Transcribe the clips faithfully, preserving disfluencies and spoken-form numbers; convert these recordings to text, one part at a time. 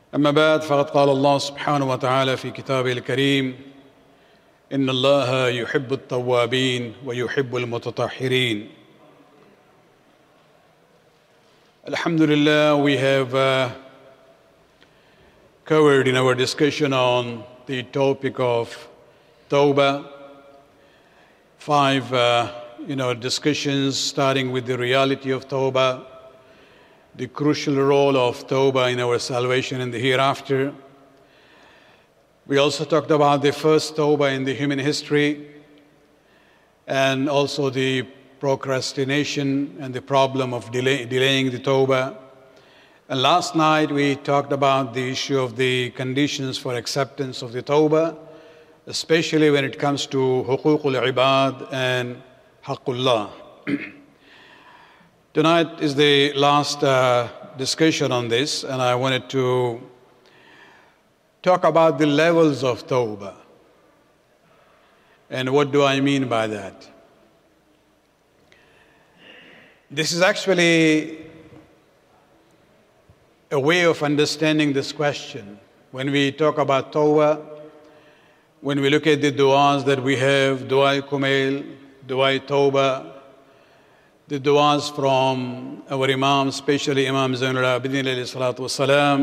أما بعد فقد قال الله سبحانه وتعالى في كتابه الكريم إن الله يحب التوابين ويحب المتطهرين. Alhamdulillah, we have uh, covered in our discussion on the topic of Tawbah five uh, you know, discussions starting with the reality of Tawbah, the crucial role of Tawbah in our salvation in the hereafter. We also talked about the first Tawbah in the human history and also the procrastination and the problem of delay, delaying the Tawbah. And last night we talked about the issue of the conditions for acceptance of the Tawbah, especially when it comes to Huququl Ibad and Haqqullah. Tonight is the last uh, discussion on this, and I wanted to talk about the levels of Tawbah. And what do I mean by that? This is actually a way of understanding this question. When we talk about Tawbah, when we look at the du'as that we have, Du'a Kumail, Du'a Tawbah, the du'as from our Imam, especially Imam Zainul Abidin alayhi salatu wassalam,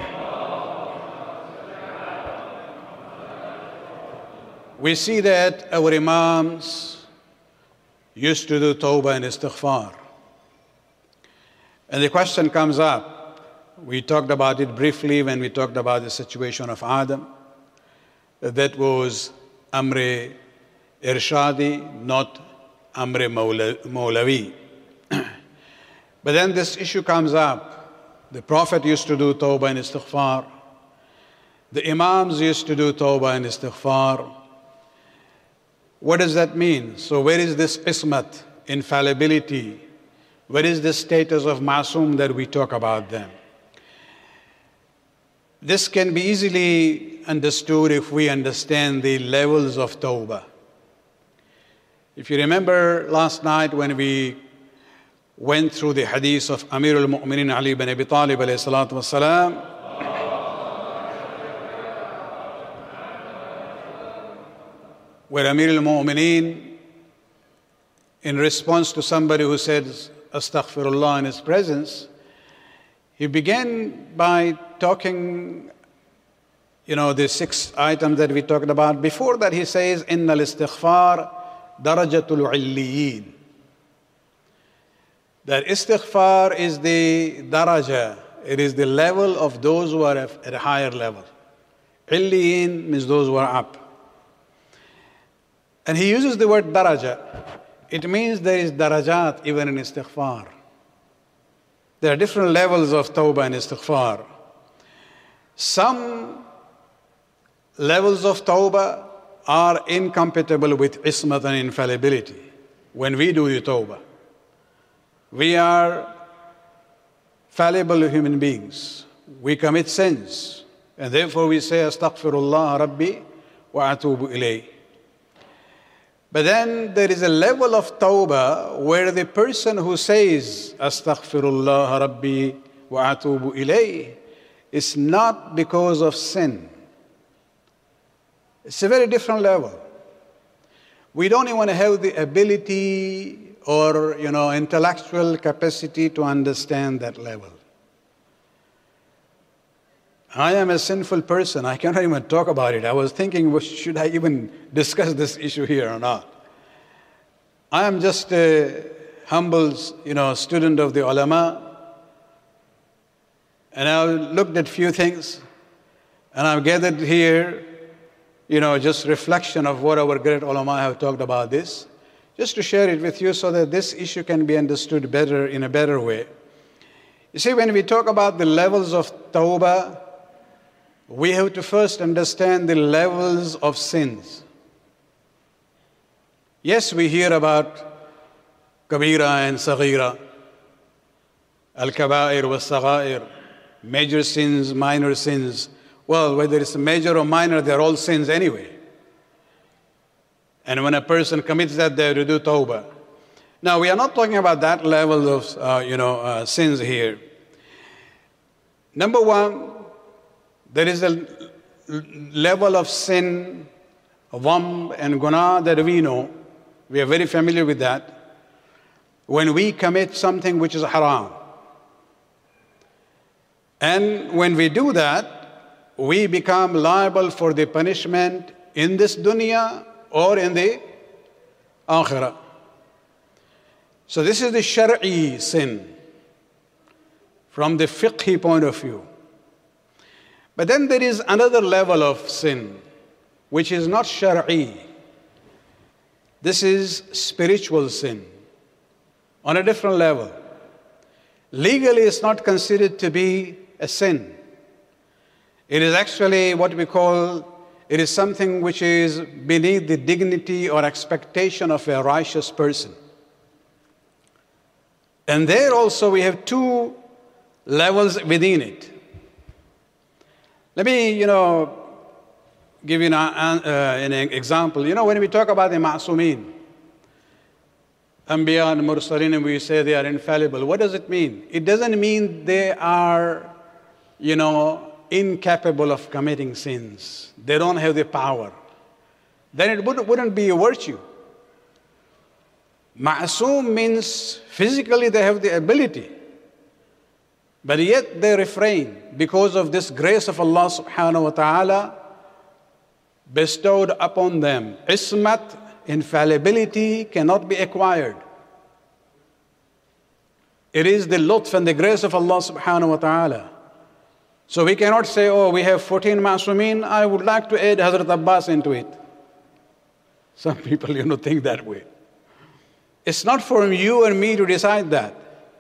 we see that our Imams used to do Tawbah and Istighfar. And the question comes up, we talked about it briefly when we talked about the situation of Adam, that was Amre Irshadi, not Amre Mawlavi. But then this issue comes up. The Prophet used to do Tawbah and Istighfar. The Imams used to do Tawbah and Istighfar. What does that mean? So where is this ismat, infallibility? Where is the status of Ma'soom that we talk about them? This can be easily understood if we understand the levels of Tawbah. If you remember last night when we went through the hadith of Amir al-Mu'minin Ali ibn Abi Talib alayhi salatu wassalam, where Amir al-Mu'minin, in response to somebody who says Astaghfirullah in his presence, he began by talking, you know, the six items that we talked about. Before that he says, Inna al-istighfar darajatul illiyin. That istighfar is the daraja, it is the level of those who are at a higher level. Illiyin means those who are up. And he uses the word daraja. It means there is darajat even in istighfar. There are different levels of tawbah and istighfar. Some levels of tawbah are incompatible with ismat and infallibility. When we do the tawbah, we are fallible human beings. We commit sins. And therefore we say, Astaghfirullah Rabbi wa atubu ilayh. But then there is a level of tawbah where the person who says, Astaghfirullah Rabbi wa atubu ilayh, is not because of sin. It's a very different level. We don't even have the ability or, you know, intellectual capacity to understand that level. I am a sinful person. I cannot even talk about it. I was thinking, well, should I even discuss this issue here or not? I am just a humble, you know, student of the ulama. And I looked at few things. And I've gathered here, you know, just reflection of what our great ulama have talked about this. Just to share it with you so that this issue can be understood better, in a better way. You see, when we talk about the levels of tawbah, we have to first understand the levels of sins. Yes, we hear about kabira and saghira, al-kaba'ir wa saghair, major sins, minor sins. Well, whether it's major or minor, they're all sins anyway. And when a person commits that, they have to do tawbah. Now, we are not talking about that level of, uh, you know, uh, sins here. Number one, There is a level of sin, dhanb and guna that we know. We are very familiar with that. When we commit something which is haram. And when we do that, we become liable for the punishment in this dunya or in the akhirah. So this is the shar'i sin from the fiqhi point of view. But then there is another level of sin which is not shar'i. This is spiritual sin on a different level. Legally, it's not considered to be a sin. It is actually what we call, it is something which is beneath the dignity or expectation of a righteous person. And there also we have two levels within it. Let me, you know, give you an, uh, an example. You know, when we talk about the ma'sumin, Anbiya and Mursaleen, and we say they are infallible, what does it mean? It doesn't mean they are, you know, incapable of committing sins. They don't have the power. Then it wouldn't, wouldn't be a virtue. Ma'soom means physically they have the ability, but yet they refrain because of this grace of Allah subhanahu wa ta'ala bestowed upon them. Ismat, infallibility, cannot be acquired. It is the lutf and the grace of Allah subhanahu wa ta'ala. So we cannot say, oh, we have fourteen ma'sumin, I would like to add Hazrat Abbas into it. Some people, you know, think that way. It's not for you and me to decide that.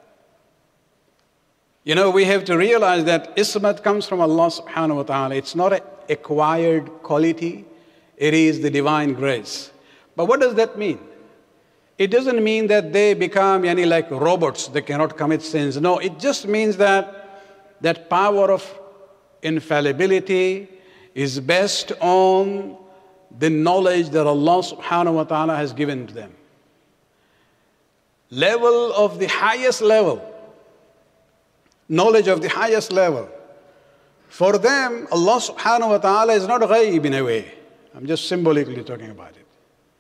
You know, we have to realize that ismat comes from Allah subhanahu wa ta'ala. It's not an acquired quality. It is the divine grace. But what does that mean? It doesn't mean that they become yani, like robots. They cannot commit sins. No, it just means that that power of infallibility is based on the knowledge that Allah subhanahu wa ta'ala has given to them. Level of the highest level. Knowledge of the highest level. For them, Allah subhanahu wa ta'ala is not ghaib in a way. I'm just symbolically talking about it.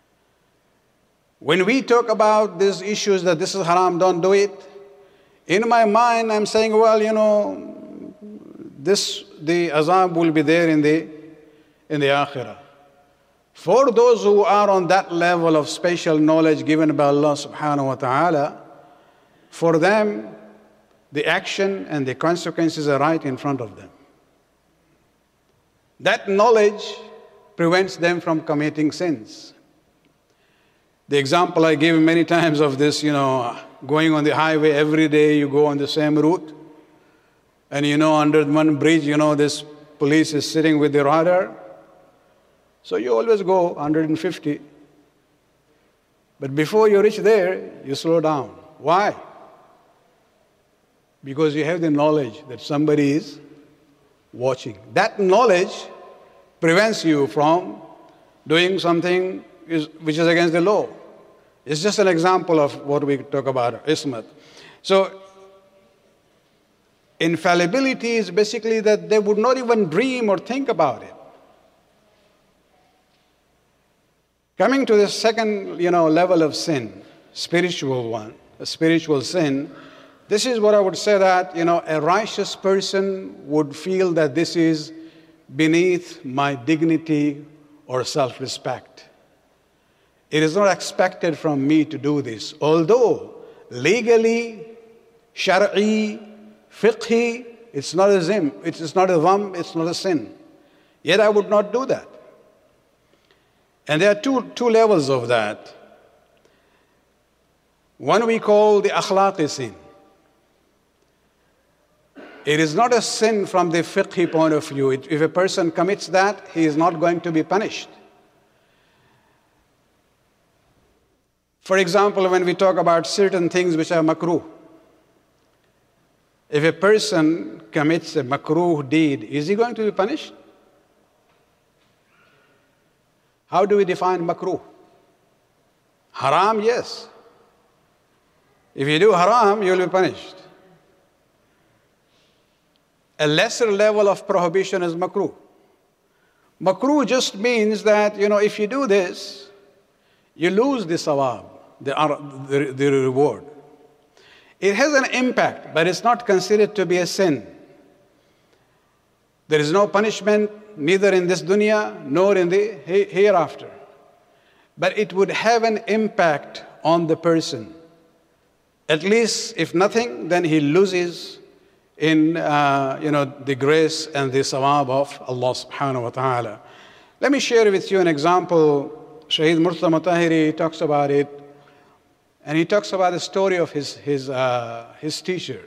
When we talk about these issues that this is haram, don't do it, in my mind I'm saying, well, you know, this, the azab will be there in the, in the akhirah. For those who are on that level of special knowledge given by Allah subhanahu wa ta'ala, for them, the action and the consequences are right in front of them. That knowledge prevents them from committing sins. The example I gave many times of this, you know, going on the highway every day, you go on the same route, and you know, under one bridge, you know, this police is sitting with the radar. So you always go one hundred fifty. But before you reach there, you slow down. Why? Because you have the knowledge that somebody is watching. That knowledge prevents you from doing something is, which is against the law. It's just an example of what we talk about, ismat. So, infallibility is basically that they would not even dream or think about it. Coming to the second, you know, level of sin, spiritual one, a spiritual sin, this is what I would say that, you know, a righteous person would feel that this is beneath my dignity or self-respect. It is not expected from me to do this. Although legally, shar'i, fiqhi, it's not a zim, it's not a dham, it's not a sin. Yet I would not do that. And there are two, two levels of that. One we call the akhlaqi sin. It is not a sin from the fiqhi point of view. It, if a person commits that, he is not going to be punished. For example, when we talk about certain things which are makruh, if a person commits a makruh deed, is he going to be punished? How do we define makruh? Haram, yes. If you do haram, you will be punished. a lesser level of prohibition is makruh. Makruh just means that, you know, if you do this, you lose the sawab, the, the, the reward. It has an impact, but it's not considered to be a sin. There is no punishment, neither in this dunya nor in the hereafter. But it would have an impact on the person. At least, if nothing, then he loses in uh, you know, the grace and the sawab of Allah subhanahu wa ta'ala. Let me share with you an example. Shaheed Murtada Mutahhiri talks about it. And he talks about the story of his, his, uh, his teacher,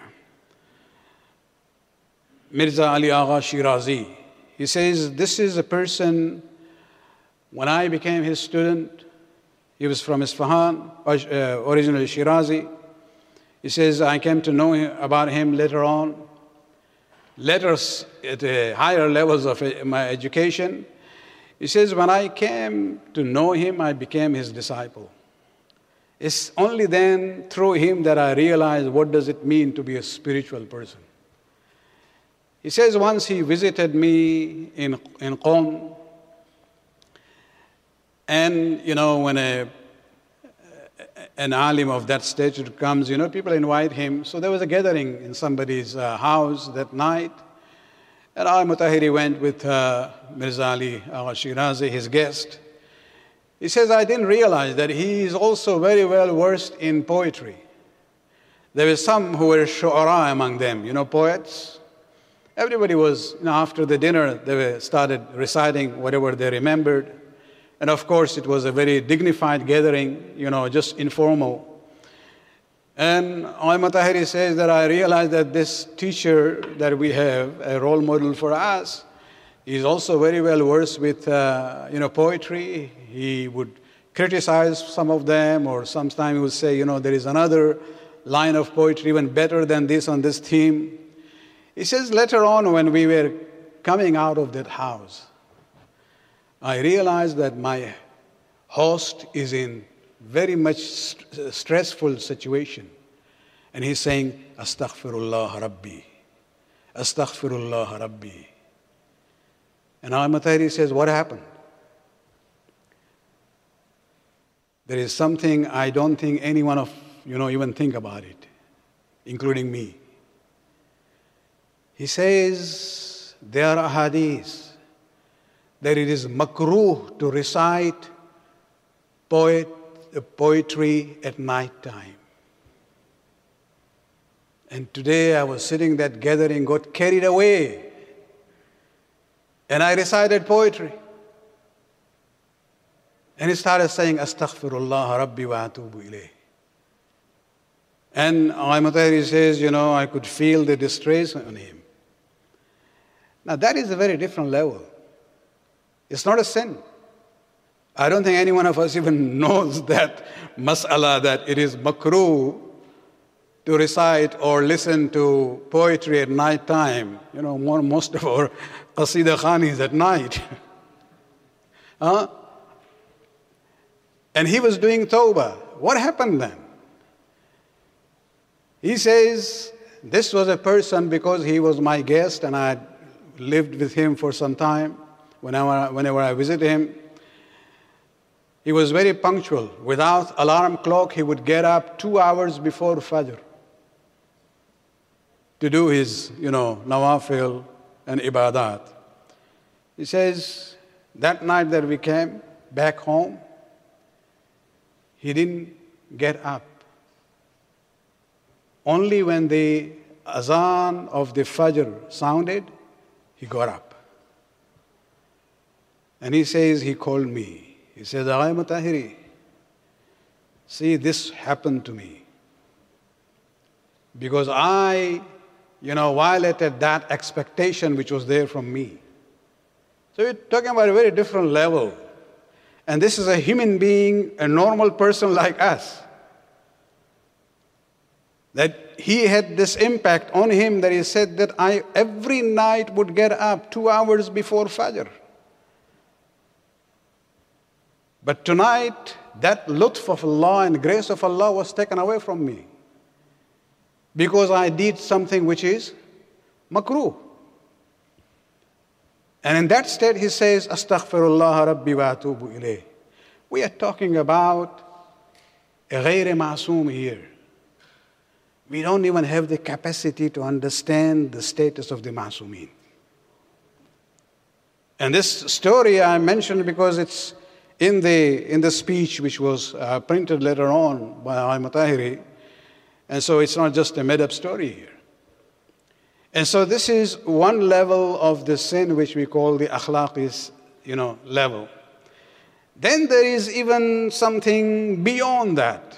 Mirza Ali Agha Shirazi. He says, this is a person, when I became his student, he was from Isfahan, uh, originally Shirazi. He says, I came to know him, about him later on. Later, at uh, higher levels of my education, he says, when I came to know him, I became his disciple. It's only then through him that I realized what does it mean to be a spiritual person. He says once he visited me in, in Qom, and, you know, when a, an alim of that stature comes, you know, people invite him. So there was a gathering in somebody's uh, house that night. And Al-Mutahhiri went with uh, Mirza Ali Agha Shirazi, his guest. He says, I didn't realize that he is also very well versed in poetry. There were some who were shu'ara among them, you know, poets. Everybody was, you know, after the dinner, they were started reciting whatever they remembered. And of course, it was a very dignified gathering, you know, just informal. And Al-Mutahhiri says that I realized that this teacher that we have, a role model for us, is also very well versed with, uh, you know, poetry. He would criticize some of them, or sometimes he would say, you know, there is another line of poetry even better than this on this theme. He says later on when we were coming out of that house, I realized that my host is in very much st- stressful situation. And he's saying, Astaghfirullah Rabbi, Astaghfirullah Rabbi. And Al-Mutahhiri says, what happened? There is something I don't think any one of you know even think about it, including me. He says, there are hadiths that it is makruh to recite poet, poetry at night time. And today I was sitting that gathering, got carried away, and I recited poetry. And he started saying, Astaghfirullah Rabbi wa atubu ilayh. And Al-Mutahhiri says, you know, I could feel the distress on him. Now that is a very different level. It's not a sin. I don't think any one of us even knows that mas'ala, that it is makruh to recite or listen to poetry at night time. You know, more, most of our qasida khanis at night. huh? And he was doing tawbah. What happened then? He says, this was a person, because he was my guest and I had lived with him for some time. Whenever, whenever I visited him, he was very punctual. Without alarm clock, he would get up two hours before Fajr to do his, you know, nawafil and ibadat. He says, that night that we came back home, he didn't get up. Only when the azan of the Fajr sounded, he got up. And he says, he called me. He said, Al-Mutahhiri, see, this happened to me. Because I, you know, violated that expectation which was there from me. So we're talking about a very different level. And this is a human being, a normal person like us. That he had this impact on him that he said that I every night would get up two hours before Fajr. But tonight, that lutf of Allah and grace of Allah was taken away from me. Because I did something which is makruh. And in that state, he says, Astaghfirullah Rabbi wa atubu ilayh. We are talking about a ghayr ma'soom here. We don't even have the capacity to understand the status of the ma'soomin. And this story I mentioned because it's in the, in the speech which was uh, printed later on by Al-Mutahiri. And so it's not just a made-up story here. And so this is one level of the sin which we call the akhlaqis, you know, level. Then there is even something beyond that.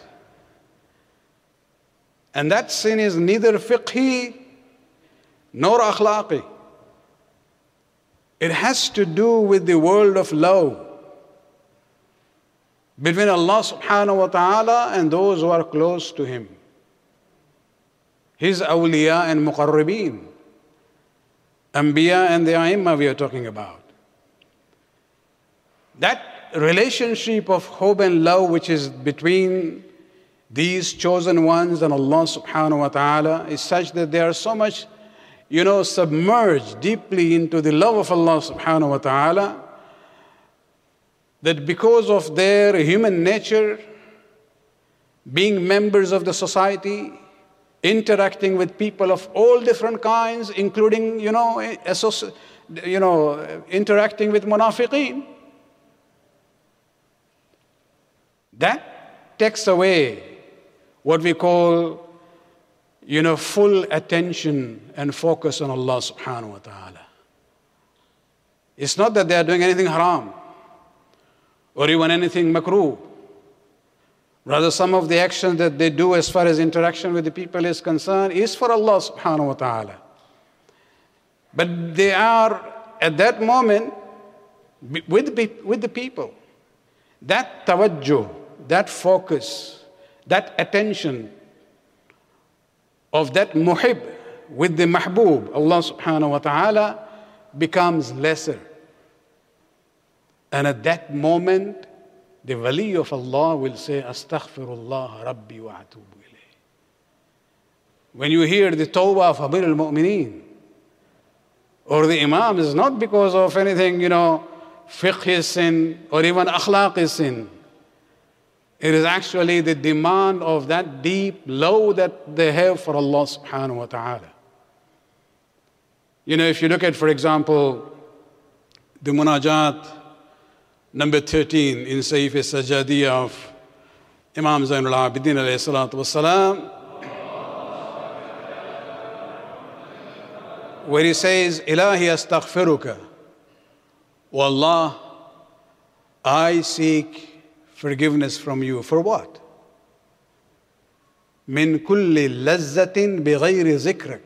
And that sin is neither fiqhi nor akhlaqi. It has to do with the world of love between Allah subhanahu wa ta'ala and those who are close to Him. His awliya and muqarrabeen, anbiya and the a'imma we are talking about. That relationship of hope and love which is between these chosen ones and Allah subhanahu wa ta'ala is such that they are so much, you know, submerged deeply into the love of Allah subhanahu wa ta'ala that because of their human nature, being members of the society, interacting with people of all different kinds, including, you know, associ- you know, interacting with munafiqeen. That takes away what we call, you know, full attention and focus on Allah subhanahu wa ta'ala. It's not that they are doing anything haram or even anything makruh. Rather, some of the actions that they do as far as interaction with the people is concerned is for Allah subhanahu wa ta'ala. But they are, at that moment, with the, with the people. That tawajjuh, that focus, that attention of that muhib with the mahbub, Allah subhanahu wa ta'ala, becomes lesser. And at that moment, the wali of Allah will say, Astaghfirullah Rabbi wa atubu ilayh. When you hear the tawbah of Amir al-Mu'mineen or the Imam, is not because of anything, you know, fiqh sin or even akhlaq sin. It is actually the demand of that deep love that they have for Allah subhanahu wa ta'ala. You know, if you look at, for example, the munajat number thirteen in Saif al-Sajadiyya of Imam Zainul Abidin alayhi salatu wassalam, where he says, Ilahi astaghfiruka, O Allah, I seek forgiveness from you. For what? Min kulli lazzatin bighayri zikrak.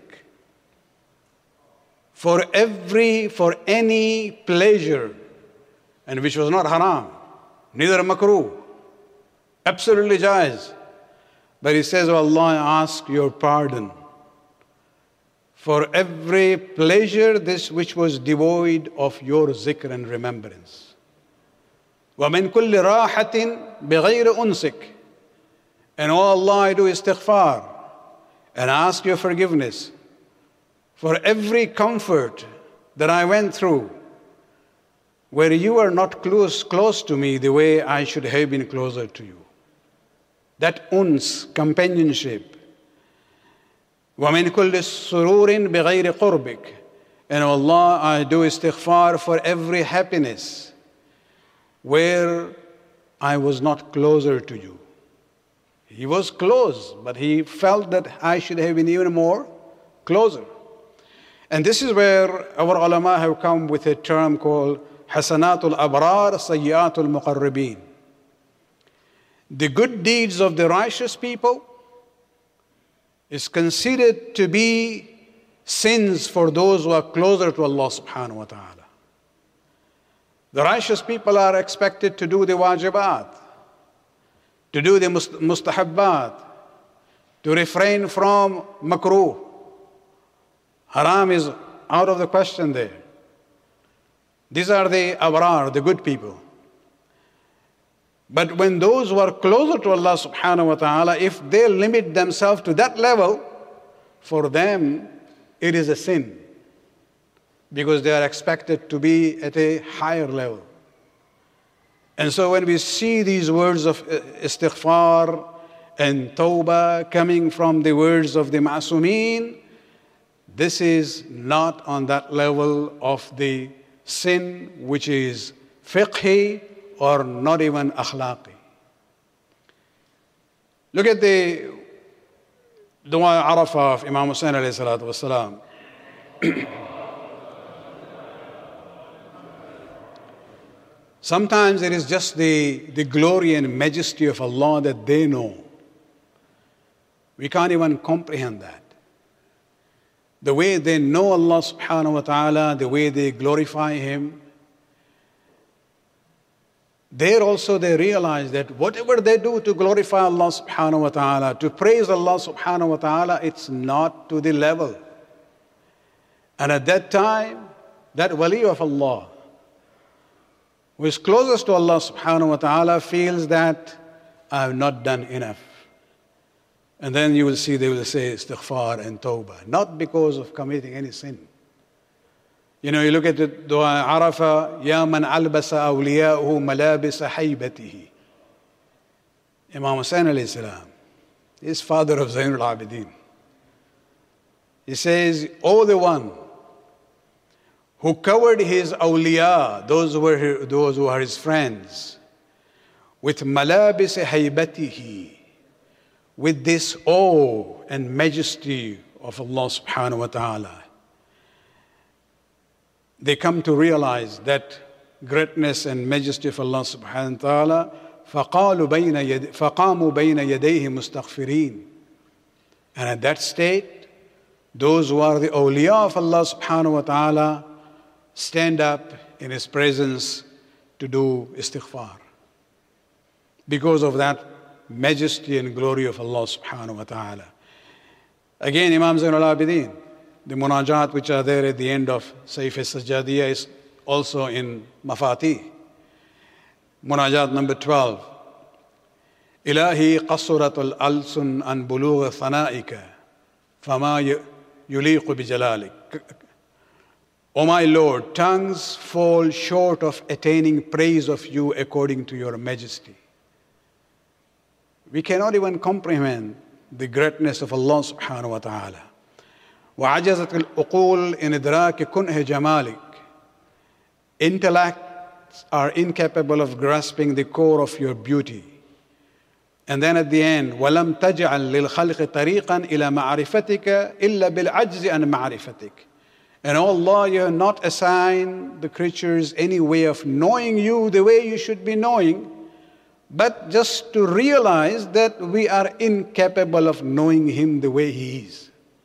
For every, for any pleasure, and which was not haram, neither makruh, absolutely jaiz. But he says, oh Allah, I ask your pardon for every pleasure this which was devoid of your zikr and remembrance. وَمِن كُلِّ رَاحَةٍ بِغَيْرِ أُنْسِكَ. And oh Allah, I do istighfar and ask your forgiveness for every comfort that I went through where you are not close, close to me the way I should have been closer to you. That uns, companionship. وَمِن كُلِّ سُرُورٍ بِغَيْرِ قُرْبِكَ. And oh Allah, I do istighfar for every happiness where I was not closer to you. He was close, but he felt that I should have been even more closer. And this is where our ulama have come with a term called Hasanatul Abrar, Sayyatul Muqarrabeen. The good deeds of the righteous people is considered to be sins for those who are closer to Allah subhanahu wa ta'ala. The righteous people are expected to do the wajibat, to do the mustahabbat, to refrain from makruh. Haram is out of the question there. These are the abrar, the good people. But when those who are closer to Allah subhanahu wa ta'ala, if they limit themselves to that level, for them, it is a sin because they are expected to be at a higher level. And so when we see these words of istighfar and tawbah coming from the words of the ma'asumeen, this is not on that level of the sin which is fiqhi or not even akhlaqi. Look at the Dua Arafah of Imam Hussain alayhi salatu wasalam. Sometimes it is just the, the glory and majesty of Allah that they know. We can't even comprehend that. The way they know Allah subhanahu wa ta'ala, the way they glorify Him, there also they realize that whatever they do to glorify Allah subhanahu wa ta'ala, to praise Allah subhanahu wa ta'ala, it's not to the level. And at that time, that wali of Allah, who is closest to Allah subhanahu wa ta'ala, feels that I have not done enough. And then you will see they will say istighfar and tawbah, not because of committing any sin. You know, you look at the Dua Arafah, Ya man albasa awliya'uhu malabisa haybatihi. Imam Hussain alayhi salam, is father of Zainul Abidin. He says, O the one who covered his awliya, those who were, those who are his friends, with malabis haybatihi, with this awe and majesty of Allah subhanahu wa ta'ala. They come to realize that greatness and majesty of Allah subhanahu wa ta'ala. فَقَالُوا بَيْنَ يَدَيْهِ فَقَامُوا بَيْنَ يَدَيْهِ مُسْتَغْفِرِينَ. And at that state, those who are the awliya of Allah subhanahu wa ta'ala stand up in His presence to do istighfar. Because of that majesty and glory of Allah subhanahu wa ta'ala. Again, Imam Zainul Abidin, the munajat which are there at the end of Saif al-Sajjadiyya is also in Mafatih. Munajat number twelve. Ilahi qasurat al-alsun an bulugh thana'ika fama yuliqu bi jalalik. O my Lord, tongues fall short of attaining praise of you according to your majesty. We cannot even comprehend the greatness of Allah subhanahu wa ta'ala. وعجزت العقول إن إدراك كنه جمالك. Intellects are incapable of grasping the core of your beauty. And then at the end, وَلَمْ تَجْعَلْ لِلْخَلْقِ طَرِيقًا إِلَى مَعْرِفَتِكَ إِلَّا بِالْعَجْزِ عَنْ مَعْرِفَتِكَ. And oh Allah, you have not assigned the creatures any way of knowing you the way you should be knowing, but just to realize that we are incapable of knowing Him the way He is.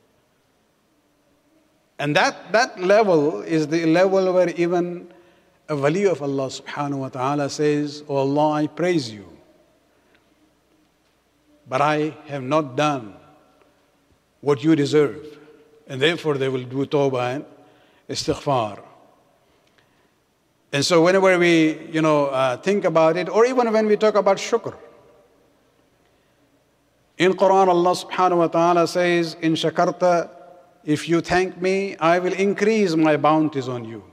And that, that level is the level where even a wali of Allah subhanahu wa ta'ala says, Oh Allah, I praise you, but I have not done what you deserve. And therefore they will do tawbah and istighfar. And so whenever we, you know, uh, think about it, or even when we talk about shukr, in Quran Allah subhanahu wa ta'ala says, In shakarta, if you thank me, I will increase my bounties on you.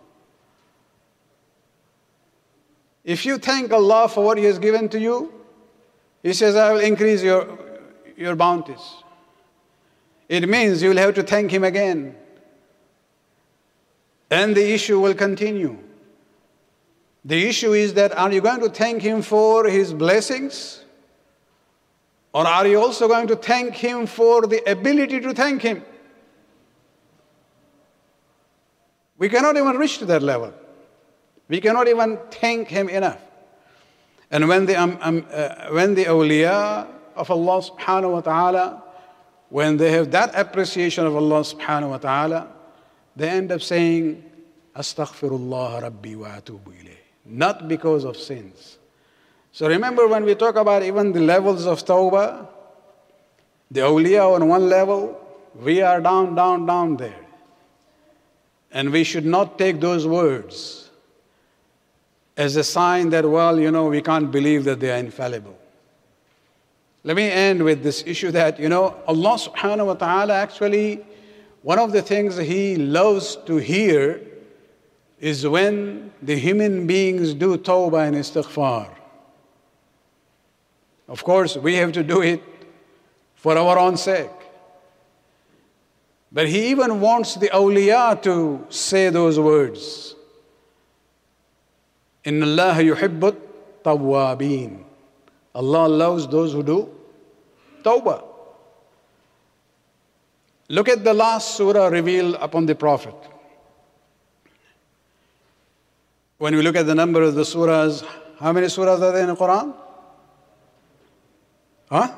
If you thank Allah for what He has given to you, He says, I will increase your, your bounties. It means you will have to thank Him again. And the issue will continue. The issue is that, are you going to thank Him for His blessings? Or are you also going to thank Him for the ability to thank Him? We cannot even reach to that level. We cannot even thank Him enough. And when the, um, um, uh, when the awliya of Allah subhanahu wa ta'ala, when they have that appreciation of Allah subhanahu wa ta'ala, they end up saying, Astaghfirullah Rabbi wa atubu ilayh. Not because of sins. So remember, when we talk about even the levels of tawbah, the awliya on one level, we are down, down, down there. And we should not take those words as a sign that, well, you know, we can't believe that they are infallible. Let me end with this issue that, you know, Allah subhanahu wa ta'ala actually one of the things He loves to hear is when the human beings do tawbah and istighfar. Of course, we have to do it for our own sake. But He even wants the awliya to say those words. Inna Allah yuhibbut tawwabin. Allah loves those who do tawbah. Look at the last surah revealed upon the Prophet. When we look at the number of the surahs, how many surahs are there in the Quran? Huh?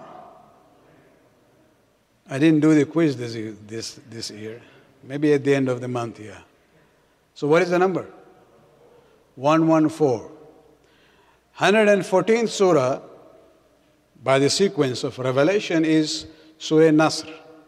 I didn't do the quiz this, this, this year. Maybe at the end of the month, yeah. So what is the number? one hundred fourteen. one hundred fourteenth surah, by the sequence of revelation, is Surah Nasr.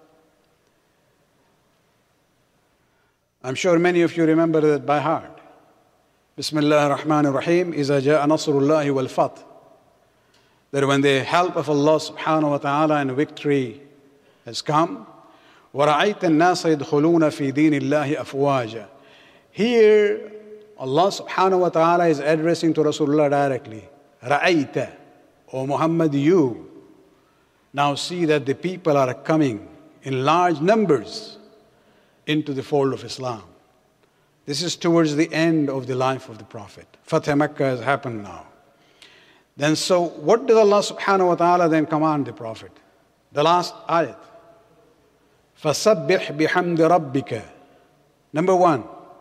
I'm sure many of you remember that by heart. Bismillah ar-Rahman ar-Rahim, إِذَا جَاءَ نَصْرُ اللَّهِ وَالْفَتْحِ. That when the help of Allah subhanahu wa ta'ala and victory has come, وَرَأَيْتَ النَّاسَ يَدْخُلُونَ فِي دِينِ اللَّهِ أَفْوَاجًا. Here, Allah subhanahu wa ta'ala is addressing to Rasulullah directly. رَأَيْتَ, O Muhammad, you now see that the people are coming in large numbers into the fold of Islam. This is towards the end of the life of the Prophet. Fatah Makkah has happened now. Then so, what does Allah subhanahu wa ta'ala then command the Prophet? The last ayat. فَسَبِّحْ بِحَمْدِ رَبِّكَ. Number one,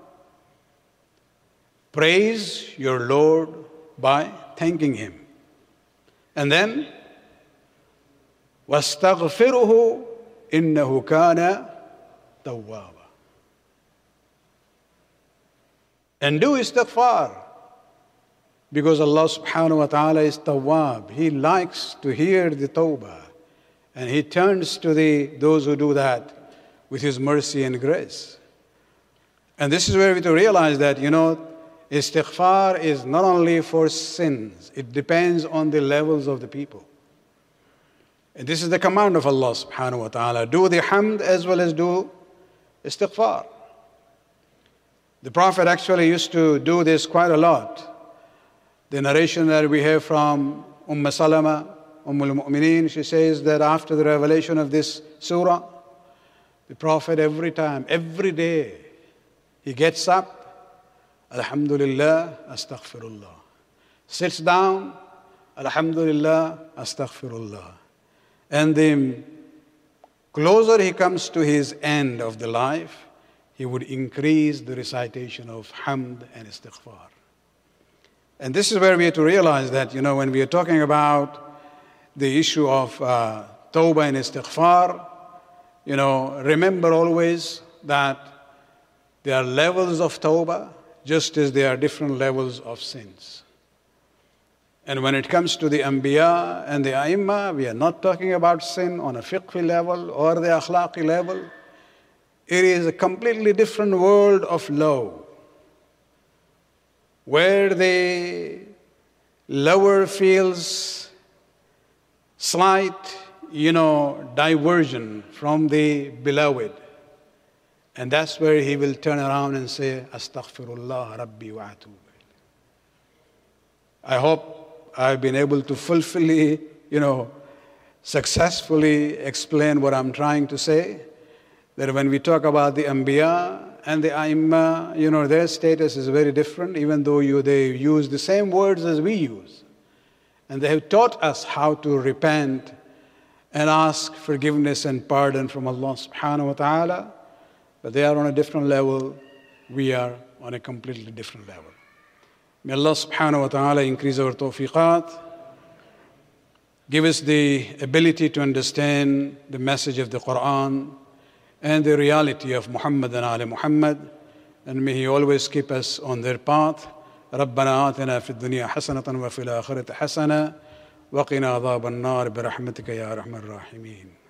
praise your Lord by thanking Him. And then, وَاسْتَغْفِرُهُ إِنَّهُ كَانَ تَوَّابًا. And do istighfar, because Allah subhanahu wa ta'ala is tawwab. He likes to hear the tawbah, and He turns to the those who do that with His mercy and grace. And this is where we have to realize that, you know, istighfar is not only for sins, it depends on the levels of the people. And this is the command of Allah subhanahu wa ta'ala. Do the hamd as well as do istighfar. The Prophet actually used to do this quite a lot. The narration that we have from Umm Salama, Umm al-Mu'mineen, she says that after the revelation of this surah, the Prophet every time, every day, he gets up, Alhamdulillah, Astaghfirullah. Sits down, Alhamdulillah, Astaghfirullah. And the closer he comes to his end of the life, he would increase the recitation of hamd and istighfar. And this is where we have to realize that, you know, when we are talking about the issue of uh, tawbah and istighfar, you know, remember always that there are levels of tawbah just as there are different levels of sins. And when it comes to the anbiya and the a'immah, we are not talking about sin on a fiqhi level or the akhlaqi level. It is a completely different world of law, where the lower feels slight, you know, diversion from the beloved. And that's where he will turn around and say, Astaghfirullah Rabbi wa atubu. I hope I've been able to fully, you know, successfully explain what I'm trying to say. That when we talk about the anbiya and the a'immah, you know, their status is very different, even though you, they use the same words as we use. And they have taught us how to repent and ask forgiveness and pardon from Allah subhanahu wa ta'ala. But they are on a different level. We are on a completely different level. May Allah subhanahu wa ta'ala increase our tawfiqat, give us the ability to understand the message of the Quran and the reality of Muhammad and Ali Muhammad, and may He always keep us on their path. ربنا آتنا في الدنيا حسنة وفي الآخرة حسنة وقنا عذاب النار برحمتك يا أرحم الراحمين.